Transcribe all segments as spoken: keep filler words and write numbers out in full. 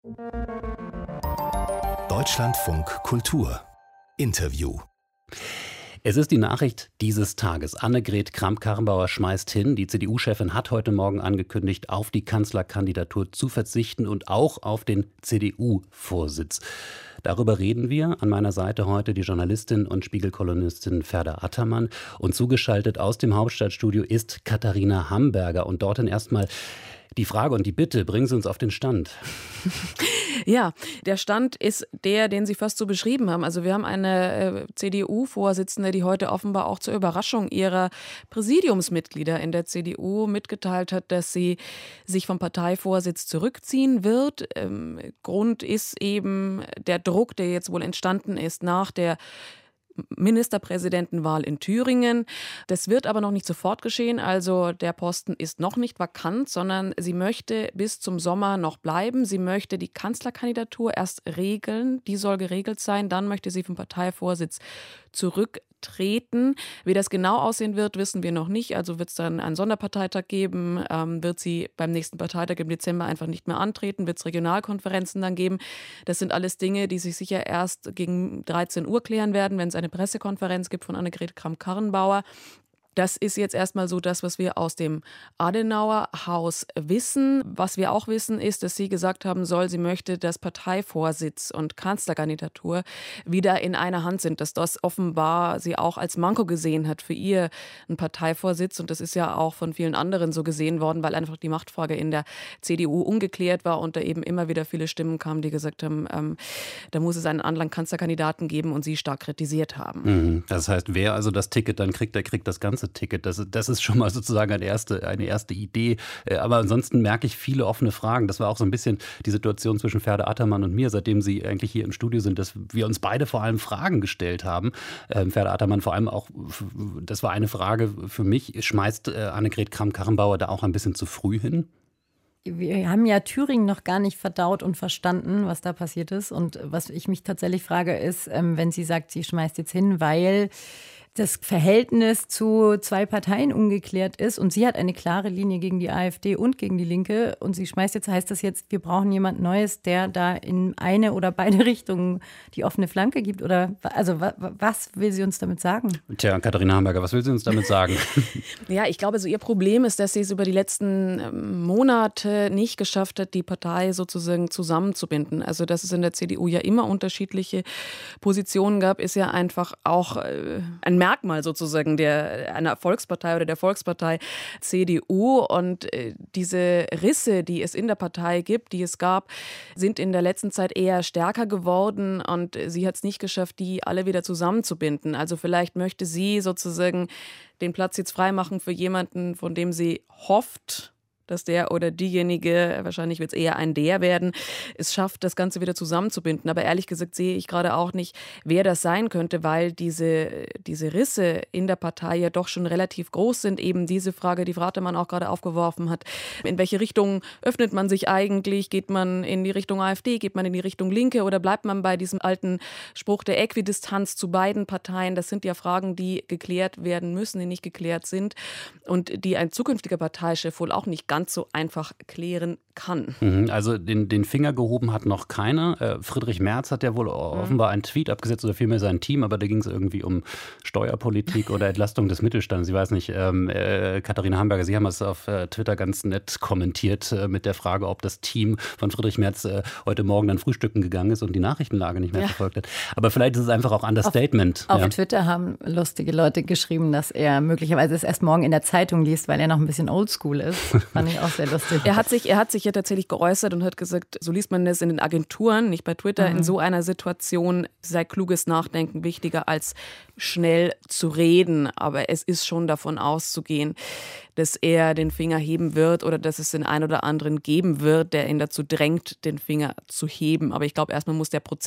Deutschlandfunk Kultur Interview. Es ist die Nachricht dieses Tages. Annegret Kramp-Karrenbauer schmeißt hin. Die C D U-Chefin hat heute Morgen angekündigt, auf die Kanzlerkandidatur zu verzichten und auch auf den C D U-Vorsitz. Darüber reden wir. An meiner Seite heute die Journalistin und Spiegel-Kolumnistin Ferda Attermann. Und zugeschaltet aus dem Hauptstadtstudio ist Katharina Hamberger. Und dorthin erstmal die Frage und die Bitte, bringen Sie uns auf den Stand. Ja, der Stand ist der, den Sie fast so beschrieben haben. Also wir haben eine äh, C D U-Vorsitzende, die heute offenbar auch zur Überraschung ihrer Präsidiumsmitglieder in der C D U mitgeteilt hat, dass sie sich vom Parteivorsitz zurückziehen wird. Ähm, Grund ist eben der Druck, der jetzt wohl entstanden ist nach der Ministerpräsidentenwahl in Thüringen. Das wird aber noch nicht sofort geschehen. Also der Posten ist noch nicht vakant, sondern sie möchte bis zum Sommer noch bleiben. Sie möchte die Kanzlerkandidatur erst regeln. Die soll geregelt sein. Dann möchte sie vom Parteivorsitz zurücktreten. Wie das genau aussehen wird, wissen wir noch nicht. Also wird es dann einen Sonderparteitag geben? Ähm, wird sie beim nächsten Parteitag im Dezember einfach nicht mehr antreten? Wird es Regionalkonferenzen dann geben? Das sind alles Dinge, die sich sicher erst gegen dreizehn Uhr klären werden, wenn es eine Pressekonferenz gibt von Annegret Kramp-Karrenbauer. Das ist jetzt erstmal so das, was wir aus dem Adenauer-Haus wissen. Was wir auch wissen, ist, dass sie gesagt haben soll, sie möchte, dass Parteivorsitz und Kanzlerkandidatur wieder in einer Hand sind. Dass das offenbar sie auch als Manko gesehen hat für ihr einen Parteivorsitz. Und das ist ja auch von vielen anderen so gesehen worden, weil einfach die Machtfrage in der C D U ungeklärt war und da eben immer wieder viele Stimmen kamen, die gesagt haben, ähm, da muss es einen anderen Kanzlerkandidaten geben und sie stark kritisiert haben. Das heißt, wer also das Ticket dann kriegt, der kriegt das ganze Ticket. Das, das ist schon mal sozusagen eine erste, eine erste Idee. Aber ansonsten merke ich viele offene Fragen. Das war auch so ein bisschen die Situation zwischen Ferda Attermann und mir, seitdem Sie eigentlich hier im Studio sind, dass wir uns beide vor allem Fragen gestellt haben. Ähm, Ferda Attermann vor allem auch, das war eine Frage für mich, schmeißt äh, Annegret Kramp-Karrenbauer da auch ein bisschen zu früh hin? Wir haben ja Thüringen noch gar nicht verdaut und verstanden, was da passiert ist. Und was ich mich tatsächlich frage, ist, wenn sie sagt, sie schmeißt jetzt hin, weil das Verhältnis zu zwei Parteien ungeklärt ist und sie hat eine klare Linie gegen die AfD und gegen die Linke und sie schmeißt jetzt, heißt das jetzt, wir brauchen jemand Neues, der da in eine oder beide Richtungen die offene Flanke gibt oder also was will sie uns damit sagen? Tja, Katharina Hamberger, was will sie uns damit sagen? Ja, ich glaube, so ihr Problem ist, dass sie es über die letzten Monate nicht geschafft hat, die Partei sozusagen zusammenzubinden. Also, dass es in der C D U ja immer unterschiedliche Positionen gab, ist ja einfach auch äh, ein Merkmal sozusagen der, einer Volkspartei oder der Volkspartei C D U. Und äh, diese Risse, die es in der Partei gibt, die es gab, sind in der letzten Zeit eher stärker geworden. Und sie hat es nicht geschafft, die alle wieder zusammenzubinden. Also vielleicht möchte sie sozusagen den Platz jetzt freimachen für jemanden, von dem sie hofft, dass der oder diejenige, wahrscheinlich wird es eher ein der werden, es schafft, das Ganze wieder zusammenzubinden. Aber ehrlich gesagt sehe ich gerade auch nicht, wer das sein könnte, weil diese, diese Risse in der Partei ja doch schon relativ groß sind. Eben diese Frage, die Frau Attermann auch gerade aufgeworfen hat. In welche Richtung öffnet man sich eigentlich? Geht man in die Richtung AfD? Geht man in die Richtung Linke? Oder bleibt man bei diesem alten Spruch der Äquidistanz zu beiden Parteien? Das sind ja Fragen, die geklärt werden müssen, die nicht geklärt sind und die ein zukünftiger Parteichef wohl auch nicht ganz so einfach klären kann. Also den, den Finger gehoben hat noch keiner. Äh, Friedrich Merz hat ja wohl offenbar einen Tweet abgesetzt oder vielmehr sein Team, aber da ging es irgendwie um Steuerpolitik oder Entlastung des Mittelstandes. Ich weiß nicht, ähm, äh, Katharina Hamberger, Sie haben es auf äh, Twitter ganz nett kommentiert äh, mit der Frage, ob das Team von Friedrich Merz äh, heute Morgen dann frühstücken gegangen ist und die Nachrichtenlage nicht mehr ja. verfolgt hat. Aber vielleicht ist es einfach auch Understatement. Auf, ja. auf Twitter haben lustige Leute geschrieben, dass er möglicherweise es erst morgen in der Zeitung liest, weil er noch ein bisschen oldschool ist. Fand ich auch sehr lustig. Er hat sich, er hat sich ja tatsächlich geäußert und hat gesagt, so liest man das in den Agenturen, nicht bei Twitter, mhm. in so einer Situation sei kluges Nachdenken wichtiger als schnell zu reden. Aber es ist schon davon auszugehen, dass er den Finger heben wird oder dass es den einen oder anderen geben wird, der ihn dazu drängt, den Finger zu heben. Aber ich glaube, erstmal muss der Prozess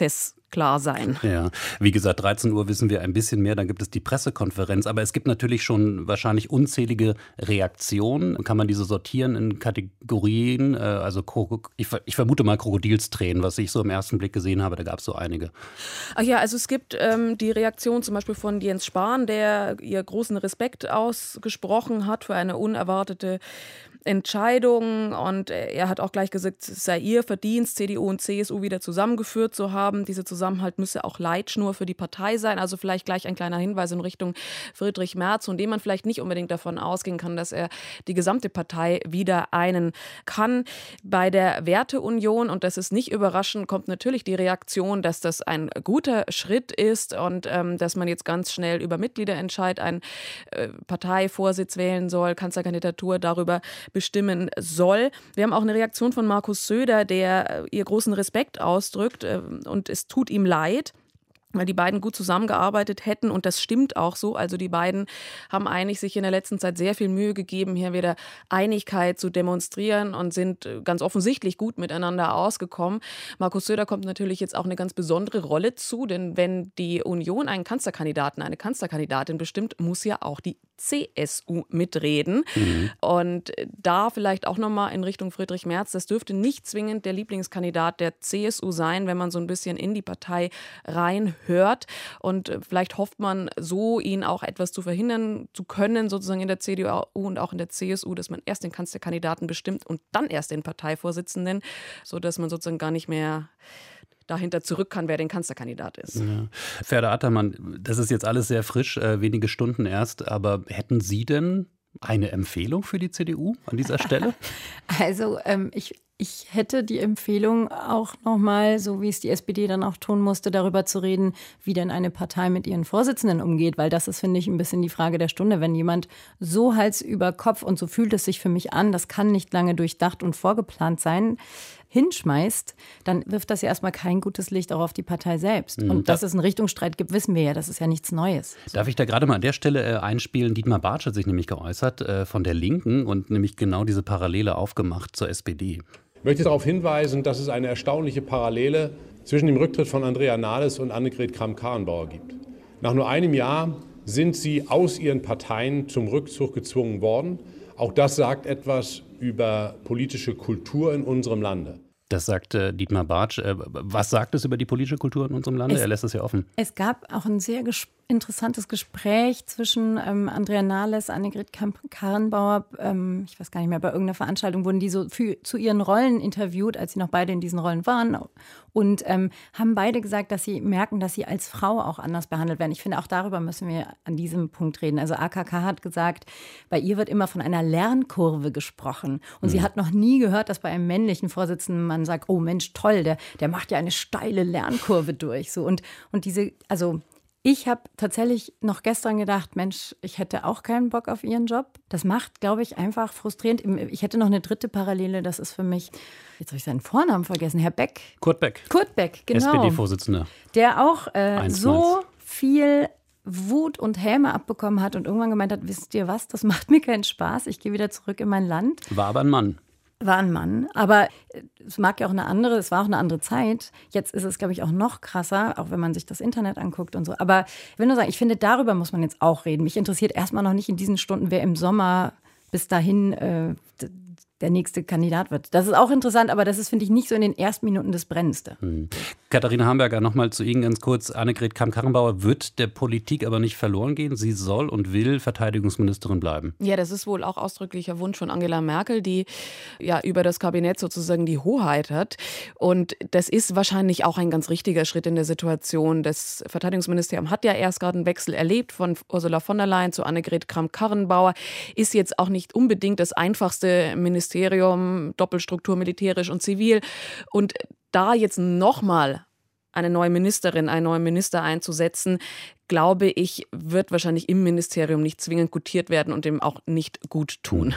klar sein. Ja, wie gesagt, dreizehn Uhr wissen wir ein bisschen mehr, dann gibt es die Pressekonferenz. Aber es gibt natürlich schon wahrscheinlich unzählige Reaktionen. Kann man diese sortieren in Kategorien? Also ich, ich vermute mal Krokodilstränen, was ich so im ersten Blick gesehen habe, da gab es so einige. Ach ja, also es gibt ähm, die Reaktion zum Beispiel von Jens Spahn, der ihr großen Respekt ausgesprochen hat für eine unerwartete Entscheidung, und er hat auch gleich gesagt, es sei ihr Verdienst, C D U und C S U wieder zusammengeführt zu haben. Dieser Zusammenhalt müsse auch Leitschnur für die Partei sein. Also vielleicht gleich ein kleiner Hinweis in Richtung Friedrich Merz, von dem man vielleicht nicht unbedingt davon ausgehen kann, dass er die gesamte Partei wieder einen kann. Bei der Werteunion, und das ist nicht überraschend, kommt natürlich die Reaktion, dass das ein guter Schritt ist und ähm, dass man jetzt ganz schnell über Mitgliederentscheid einen äh, Parteivorsitz wählen soll, Kanzlerkandidatur darüber bestimmen soll. Wir haben auch eine Reaktion von Markus Söder, der ihr großen Respekt ausdrückt, und es tut ihm leid, weil die beiden gut zusammengearbeitet hätten, und das stimmt auch so. Also die beiden haben eigentlich sich in der letzten Zeit sehr viel Mühe gegeben, hier wieder Einigkeit zu demonstrieren, und sind ganz offensichtlich gut miteinander ausgekommen. Markus Söder kommt natürlich jetzt auch eine ganz besondere Rolle zu, denn wenn die Union einen Kanzlerkandidaten, eine Kanzlerkandidatin bestimmt, muss ja auch die C S U mitreden. Mhm. Und da vielleicht auch nochmal in Richtung Friedrich Merz, das dürfte nicht zwingend der Lieblingskandidat der C S U sein, wenn man so ein bisschen in die Partei reinhört. Und vielleicht hofft man so, ihn auch etwas zu verhindern zu können, sozusagen in der C D U und auch in der C S U, dass man erst den Kanzlerkandidaten bestimmt und dann erst den Parteivorsitzenden, sodass man sozusagen gar nicht mehr dahinter zurück kann, wer den Kanzlerkandidat ist. Ja. Ferda Attermann, das ist jetzt alles sehr frisch, äh, wenige Stunden erst, aber hätten Sie denn eine Empfehlung für die C D U an dieser Stelle? Also ähm, ich, ich hätte die Empfehlung auch nochmal, so wie es die S P D dann auch tun musste, darüber zu reden, wie denn eine Partei mit ihren Vorsitzenden umgeht, weil das ist, finde ich, ein bisschen die Frage der Stunde. Wenn jemand so Hals über Kopf, und so fühlt es sich für mich an, das kann nicht lange durchdacht und vorgeplant sein, hinschmeißt, dann wirft das ja erstmal kein gutes Licht auch auf die Partei selbst. Und mhm. dass es einen Richtungsstreit gibt, wissen wir ja, das ist ja nichts Neues. Darf ich da gerade mal an der Stelle äh, einspielen? Dietmar Bartsch hat sich nämlich geäußert äh, von der Linken und nämlich genau diese Parallele aufgemacht zur S P D. Ich möchte darauf hinweisen, dass es eine erstaunliche Parallele zwischen dem Rücktritt von Andrea Nahles und Annegret Kramp-Karrenbauer gibt. Nach nur einem Jahr sind sie aus ihren Parteien zum Rückzug gezwungen worden. Auch das sagt etwas über politische Kultur in unserem Lande. Das sagt äh, Dietmar Bartsch. Äh, was sagt es über die politische Kultur in unserem Lande? Es, er lässt es ja offen. Es gab auch ein sehr ges- interessantes Gespräch zwischen ähm, Andrea Nahles, Annegret Kramp-Karrenbauer. Ähm, ich weiß gar nicht mehr, bei irgendeiner Veranstaltung wurden die so für, zu ihren Rollen interviewt, als sie noch beide in diesen Rollen waren. Und ähm, haben beide gesagt, dass sie merken, dass sie als Frau auch anders behandelt werden. Ich finde, auch darüber müssen wir an diesem Punkt reden. Also A K K hat gesagt, bei ihr wird immer von einer Lernkurve gesprochen. Und mhm. sie hat noch nie gehört, dass bei einem männlichen Vorsitzenden man sagt, oh Mensch, toll, der, der macht ja eine steile Lernkurve durch. So, und, und diese, also ich habe tatsächlich noch gestern gedacht, Mensch, ich hätte auch keinen Bock auf ihren Job. Das macht, glaube ich, einfach frustrierend. Ich hätte noch eine dritte Parallele, das ist für mich, jetzt habe ich seinen Vornamen vergessen, Herr Beck. Kurt Beck. Kurt Beck, genau. S P D-Vorsitzender. Der auch äh, so viel Wut und Häme abbekommen hat und irgendwann gemeint hat, wisst ihr was, das macht mir keinen Spaß, ich gehe wieder zurück in mein Land. War aber ein Mann. War ein Mann, aber es mag ja auch eine andere, es war auch eine andere Zeit. Jetzt ist es, glaube ich, auch noch krasser, auch wenn man sich das Internet anguckt und so. Aber ich will nur sagen, ich finde, darüber muss man jetzt auch reden. Mich interessiert erstmal noch nicht in diesen Stunden, wer im Sommer bis dahin äh, der nächste Kandidat wird. Das ist auch interessant, aber das ist, finde ich, nicht so in den ersten Minuten das Brennendste. Hm. Katharina Hamburger, nochmal zu Ihnen ganz kurz. Annegret Kramp-Karrenbauer wird der Politik aber nicht verloren gehen. Sie soll und will Verteidigungsministerin bleiben. Ja, das ist wohl auch ausdrücklicher Wunsch von Angela Merkel, die ja über das Kabinett sozusagen die Hoheit hat. Und das ist wahrscheinlich auch ein ganz richtiger Schritt in der Situation. Das Verteidigungsministerium hat ja erst gerade einen Wechsel erlebt von Ursula von der Leyen zu Annegret Kramp-Karrenbauer. Ist jetzt auch nicht unbedingt das einfachste Ministerium. Ministerium, Doppelstruktur militärisch und zivil. Und da jetzt nochmal eine neue Ministerin, einen neuen Minister einzusetzen, glaube ich, wird wahrscheinlich im Ministerium nicht zwingend gutiert werden und dem auch nicht gut tun.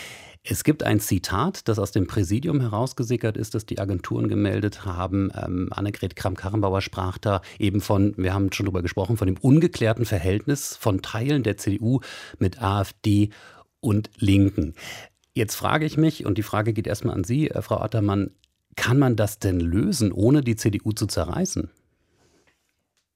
Es gibt ein Zitat, das aus dem Präsidium herausgesickert ist, das die Agenturen gemeldet haben. Ähm, Annegret Kramp-Karrenbauer sprach da eben von, wir haben schon drüber gesprochen, von dem ungeklärten Verhältnis von Teilen der C D U mit AfD und Linken. Jetzt frage ich mich, und die Frage geht erstmal an Sie, Frau Attermann, kann man das denn lösen, ohne die C D U zu zerreißen?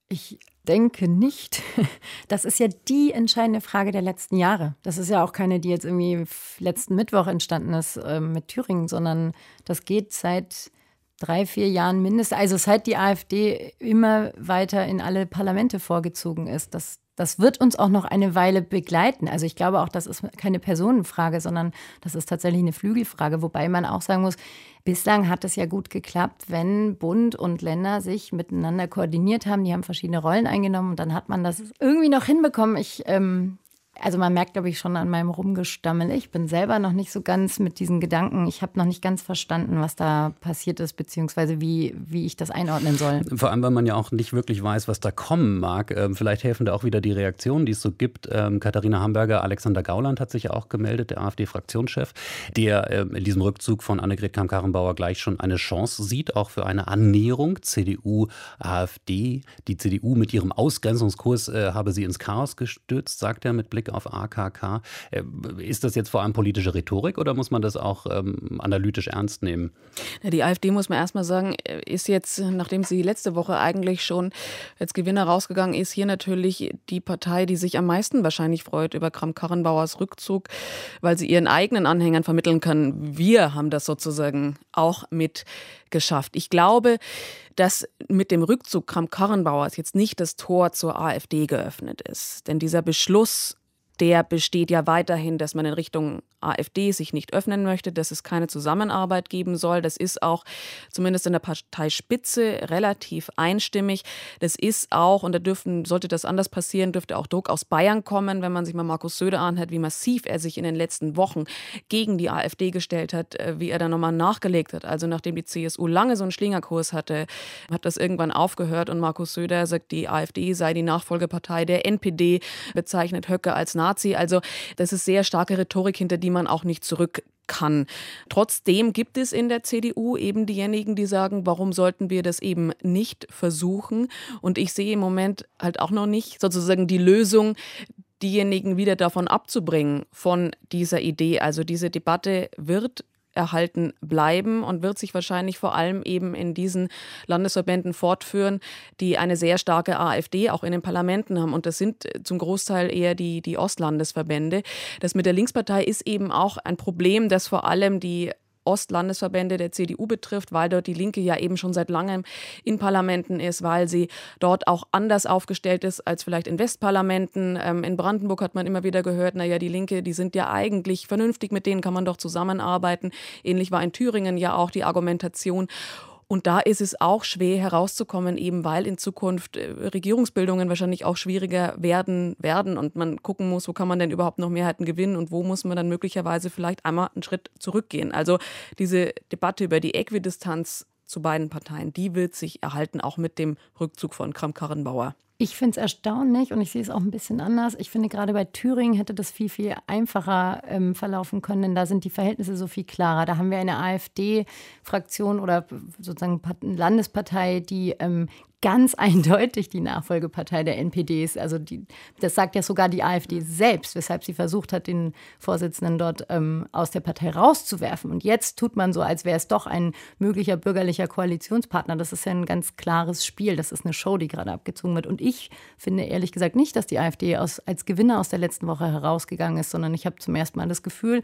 Ich denke nicht. Das ist ja die entscheidende Frage der letzten Jahre. Das ist ja auch keine, die jetzt irgendwie letzten Mittwoch entstanden ist äh, mit Thüringen, sondern das geht seit drei, vier Jahren mindestens. Also seit die AfD immer weiter in alle Parlamente vorgezogen ist. Das, das wird uns auch noch eine Weile begleiten. Also ich glaube auch, das ist keine Personenfrage, sondern das ist tatsächlich eine Flügelfrage. Wobei man auch sagen muss, bislang hat es ja gut geklappt, wenn Bund und Länder sich miteinander koordiniert haben. Die haben verschiedene Rollen eingenommen und dann hat man das irgendwie noch hinbekommen. Ich, ähm, also man merkt, glaube ich, schon an meinem Rumgestammel. Ich bin selber noch nicht so ganz mit diesen Gedanken. Ich habe noch nicht ganz verstanden, was da passiert ist, beziehungsweise wie, wie ich das einordnen soll. Vor allem, weil man ja auch nicht wirklich weiß, was da kommen mag. Ähm, vielleicht helfen da auch wieder die Reaktionen, die es so gibt. Ähm, Katharina Hamburger, Alexander Gauland hat sich ja auch gemeldet, der AfD-Fraktionschef, der ähm, in diesem Rückzug von Annegret Kramp-Karrenbauer gleich schon eine Chance sieht, auch für eine Annäherung C D U A f D. Die C D U mit ihrem Ausgrenzungskurs äh, habe sie ins Chaos gestürzt, sagt er mit Blick auf A K K. Ist das jetzt vor allem politische Rhetorik oder muss man das auch ähm, analytisch ernst nehmen? Die AfD, muss man erstmal sagen, ist jetzt, nachdem sie letzte Woche eigentlich schon als Gewinner rausgegangen ist, hier natürlich die Partei, die sich am meisten wahrscheinlich freut über Kramp-Karrenbauers Rückzug, weil sie ihren eigenen Anhängern vermitteln kann, wir haben das sozusagen auch mit geschafft. Ich glaube, dass mit dem Rückzug Kramp-Karrenbauers jetzt nicht das Tor zur AfD geöffnet ist. Denn dieser Beschluss, der besteht ja weiterhin, dass man in Richtung AfD sich nicht öffnen möchte, dass es keine Zusammenarbeit geben soll. Das ist auch zumindest in der Parteispitze relativ einstimmig. Das ist auch, und da dürften, sollte das anders passieren, dürfte auch Druck aus Bayern kommen, wenn man sich mal Markus Söder anhört, wie massiv er sich in den letzten Wochen gegen die AfD gestellt hat, wie er da nochmal nachgelegt hat. Also nachdem die C S U lange so einen Schlingerkurs hatte, hat das irgendwann aufgehört und Markus Söder sagt, die AfD sei die Nachfolgepartei der N P D, bezeichnet Höcke als Nazi. Also das ist sehr starke Rhetorik, hinter die man auch nicht zurück kann. Trotzdem gibt es in der C D U eben diejenigen, die sagen, warum sollten wir das eben nicht versuchen? Und ich sehe im Moment halt auch noch nicht sozusagen die Lösung, diejenigen wieder davon abzubringen, von dieser Idee. Also diese Debatte wird erhalten bleiben und wird sich wahrscheinlich vor allem eben in diesen Landesverbänden fortführen, die eine sehr starke AfD auch in den Parlamenten haben. Und das sind zum Großteil eher die, die Ostlandesverbände. Das mit der Linkspartei ist eben auch ein Problem, das vor allem die Ostlandesverbände der C D U betrifft, weil dort die Linke ja eben schon seit langem in Parlamenten ist, weil sie dort auch anders aufgestellt ist als vielleicht in Westparlamenten. Ähm, in Brandenburg hat man immer wieder gehört, naja, die Linke, die sind ja eigentlich vernünftig, mit denen kann man doch zusammenarbeiten. Ähnlich war in Thüringen ja auch die Argumentation. Und da ist es auch schwer herauszukommen, eben weil in Zukunft Regierungsbildungen wahrscheinlich auch schwieriger werden werden und man gucken muss, wo kann man denn überhaupt noch Mehrheiten gewinnen und wo muss man dann möglicherweise vielleicht einmal einen Schritt zurückgehen. Also diese Debatte über die Äquidistanz zu beiden Parteien, die wird sich erhalten, auch mit dem Rückzug von Kramp-Karrenbauer. Ich finde es erstaunlich und ich sehe es auch ein bisschen anders. Ich finde, gerade bei Thüringen hätte das viel, viel einfacher ähm, verlaufen können, denn da sind die Verhältnisse so viel klarer. Da haben wir eine AfD-Fraktion oder sozusagen Landespartei, die ähm, ganz eindeutig die Nachfolgepartei der N P D ist. Also die, das sagt ja sogar die AfD selbst, weshalb sie versucht hat, den Vorsitzenden dort ähm, aus der Partei rauszuwerfen. Und jetzt tut man so, als wäre es doch ein möglicher bürgerlicher Koalitionspartner. Das ist ja ein ganz klares Spiel. Das ist eine Show, die gerade abgezogen wird. Und ich finde ehrlich gesagt nicht, dass die AfD aus, als Gewinner aus der letzten Woche herausgegangen ist, sondern ich habe zum ersten Mal das Gefühl,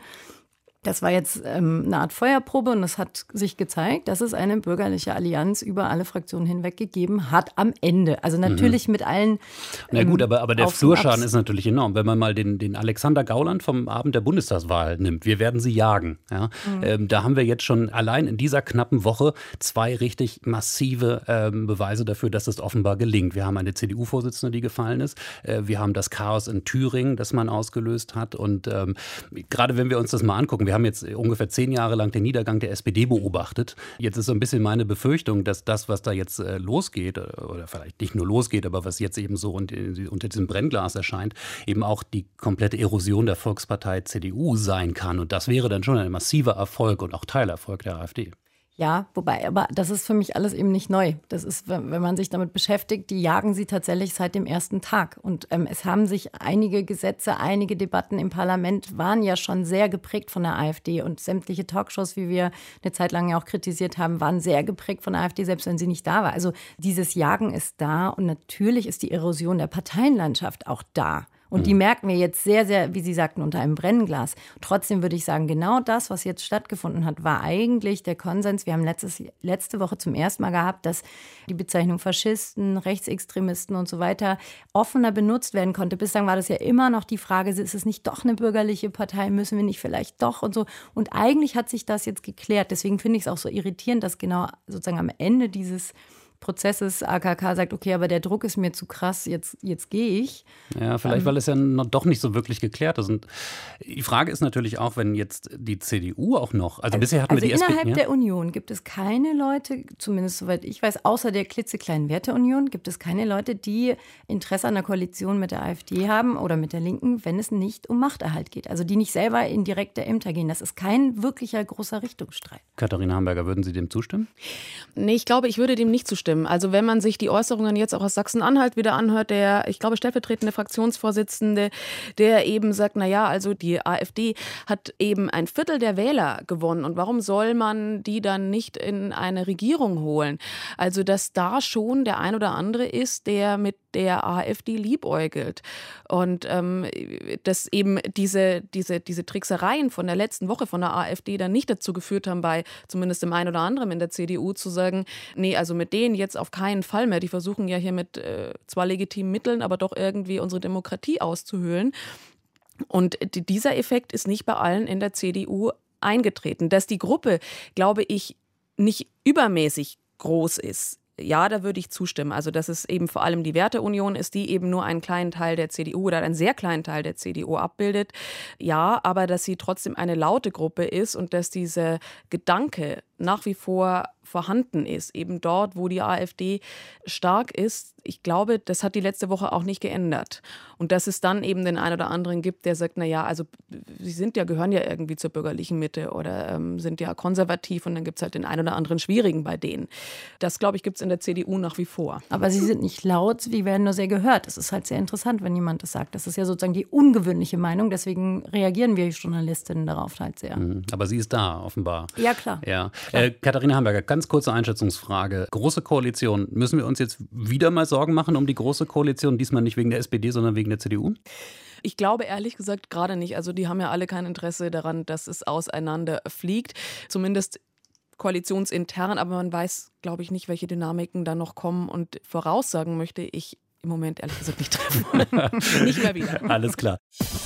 das war jetzt ähm, eine Art Feuerprobe und es hat sich gezeigt, dass es eine bürgerliche Allianz über alle Fraktionen hinweg gegeben hat am Ende. Also natürlich mhm. mit allen. Ähm, Na gut, aber, aber der Flurschaden ist natürlich enorm. Wenn man mal den, den Alexander Gauland vom Abend der Bundestagswahl nimmt, wir werden sie jagen. Ja? Mhm. Ähm, da haben wir jetzt schon allein in dieser knappen Woche zwei richtig massive ähm, Beweise dafür, dass es offenbar gelingt. Wir haben eine C D U-Vorsitzende, die gefallen ist. Äh, wir haben das Chaos in Thüringen, das man ausgelöst hat. Und ähm, gerade wenn wir uns das mal angucken, wir haben jetzt ungefähr zehn Jahre lang den Niedergang der S P D beobachtet. Jetzt ist so ein bisschen meine Befürchtung, dass das, was da jetzt äh, losgeht, oder vielleicht nicht nur losgeht, aber was jetzt eben so unter, unter diesem Brennglas erscheint, eben auch die komplette Erosion der Volkspartei C D U sein kann. Und das wäre dann schon ein massiver Erfolg und auch Teilerfolg der AfD. Ja, wobei, aber das ist für mich alles eben nicht neu. Das ist, wenn man sich damit beschäftigt, die jagen sie tatsächlich seit dem ersten Tag. Und ähm, es haben sich einige Gesetze, einige Debatten im Parlament waren ja schon sehr geprägt von der AfD. Und sämtliche Talkshows, wie wir eine Zeit lang ja auch kritisiert haben, waren sehr geprägt von der AfD, selbst wenn sie nicht da war. Also dieses Jagen ist da und natürlich ist die Erosion der Parteienlandschaft auch da. Und die merken wir jetzt sehr, sehr, wie Sie sagten, unter einem Brennglas. Trotzdem würde ich sagen, genau das, was jetzt stattgefunden hat, war eigentlich der Konsens. Wir haben letztes, letzte Woche zum ersten Mal gehabt, dass die Bezeichnung Faschisten, Rechtsextremisten und so weiter offener benutzt werden konnte. Bislang war das ja immer noch die Frage, ist es nicht doch eine bürgerliche Partei, müssen wir nicht vielleicht doch und so. Und eigentlich hat sich das jetzt geklärt. Deswegen finde ich es auch so irritierend, dass genau sozusagen am Ende dieses Prozesses A K K sagt, okay, aber der Druck ist mir zu krass, jetzt, jetzt gehe ich. Ja, vielleicht, ähm, weil es ja noch doch nicht so wirklich geklärt ist. Und die Frage ist natürlich auch, wenn jetzt die C D U auch noch, also, also bisher hatten also wir die S P D. Innerhalb ja? der Union gibt es keine Leute, zumindest soweit ich weiß, außer der klitzekleinen Werteunion, gibt es keine Leute, die Interesse an der Koalition mit der AfD haben oder mit der Linken, wenn es nicht um Machterhalt geht. Also die nicht selber in direkte Ämter gehen. Das ist kein wirklicher großer Richtungsstreit. Katharina Hamburger, würden Sie dem zustimmen? Nee, ich glaube, ich würde dem nicht zustimmen. Also wenn man sich die Äußerungen jetzt auch aus Sachsen-Anhalt wieder anhört, der, ich glaube, stellvertretende Fraktionsvorsitzende, der eben sagt, na ja, also die AfD hat eben ein Viertel der Wähler gewonnen und warum soll man die dann nicht in eine Regierung holen? Also dass da schon der ein oder andere ist, der mit der AfD liebäugelt und ähm, dass eben diese, diese, diese Tricksereien von der letzten Woche von der AfD dann nicht dazu geführt haben, bei zumindest dem einen oder anderen in der C D U zu sagen, nee, also mit denen jetzt auf keinen Fall mehr. Die versuchen ja hier mit äh, zwar legitimen Mitteln, aber doch irgendwie unsere Demokratie auszuhöhlen. Und d- dieser Effekt ist nicht bei allen in der C D U eingetreten. Dass die Gruppe, glaube ich, nicht übermäßig groß ist. Ja, da würde ich zustimmen. Also, dass es eben vor allem die Werteunion ist, die eben nur einen kleinen Teil der C D U oder einen sehr kleinen Teil der C D U abbildet. Ja, aber dass sie trotzdem eine laute Gruppe ist und dass dieser Gedanke nach wie vor vorhanden ist, eben dort, wo die AfD stark ist. Ich glaube, das hat die letzte Woche auch nicht geändert. Und dass es dann eben den einen oder anderen gibt, der sagt, na ja, also sie sind ja, gehören ja irgendwie zur bürgerlichen Mitte oder ähm, sind ja konservativ und dann gibt es halt den einen oder anderen Schwierigen bei denen. Das, glaube ich, gibt es in der C D U nach wie vor. Aber sie sind nicht laut, sie werden nur sehr gehört. Das ist halt sehr interessant, wenn jemand das sagt. Das ist ja sozusagen die ungewöhnliche Meinung, deswegen reagieren wir Journalistinnen darauf halt sehr. Aber sie ist da, offenbar. Ja, klar. Ja. Äh, Katharina Hamburger, ganz kurze Einschätzungsfrage. Große Koalition, müssen wir uns jetzt wieder mal Sorgen machen um die Große Koalition? Diesmal nicht wegen der S P D, sondern wegen der C D U? Ich glaube ehrlich gesagt gerade nicht. Also die haben ja alle kein Interesse daran, dass es auseinander fliegt. Zumindest koalitionsintern. Aber man weiß, glaube ich, nicht, welche Dynamiken da noch kommen. Und Voraussagen möchte ich im Moment ehrlich gesagt nicht treffen. Nicht mehr wieder. Alles klar.